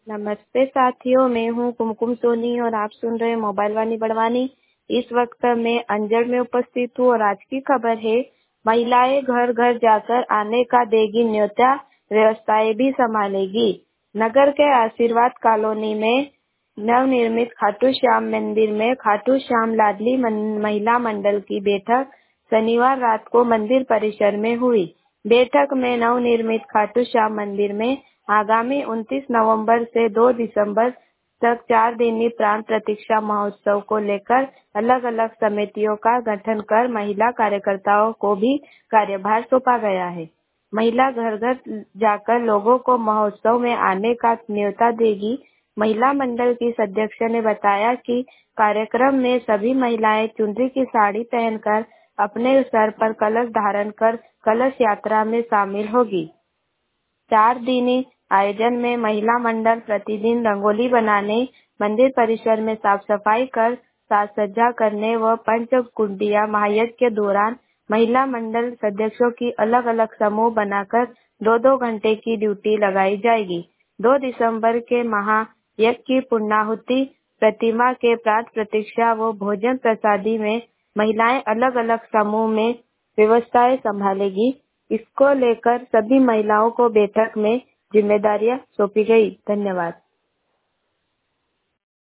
नमस्ते साथियों, मैं हूँ कुमकुम सोनी और आप सुन रहे हैं मोबाइल वाणी बड़वानी। इस वक्त मैं अंजड़ में उपस्थित हूँ और आज की खबर है, महिलाएं घर घर जाकर आने का देगी न्योता, व्यवस्थाएं भी संभालेगी। नगर के आशीर्वाद कॉलोनी में नवनिर्मित खाटू श्याम मंदिर में खाटू श्याम लाडली महिला मंडल की बैठक शनिवार रात को मंदिर परिसर में हुई। बैठक में नवनिर्मित खाटू श्याम मंदिर में आगामी 29 नवंबर से 2 दिसंबर तक 4 दिनी प्राण प्रतीक्षा महोत्सव को लेकर अलग अलग समितियों का गठन कर महिला कार्यकर्ताओं को भी कार्यभार सौंपा गया है। महिला घर घर जाकर लोगों को महोत्सव में आने का न्योता देगी। महिला मंडल की सदस्य ने बताया कि कार्यक्रम में सभी महिलाएं चुनरी की साड़ी पहनकर अपने सर पर कलश धारण कर कलश यात्रा में शामिल होगी। 4 दिनी आयोजन में महिला मंडल प्रतिदिन रंगोली बनाने, मंदिर परिसर में साफ सफाई कर साज सज्जा करने व पंचकुंडिया महायज्ञ के दौरान महिला मंडल सदस्यों की अलग अलग समूह बनाकर 2-2 घंटे की ड्यूटी लगाई जाएगी। 2 दिसंबर के महायज्ञ की पूर्णाहुति, प्रतिमा के प्राण प्रतीक्षा व भोजन प्रसादी में महिलाएं अलग अलग समूह में व्यवस्थाएं संभालेगी। इसको लेकर सभी महिलाओं को बैठक में जिम्मेदारियां सौंपी गई। धन्यवाद।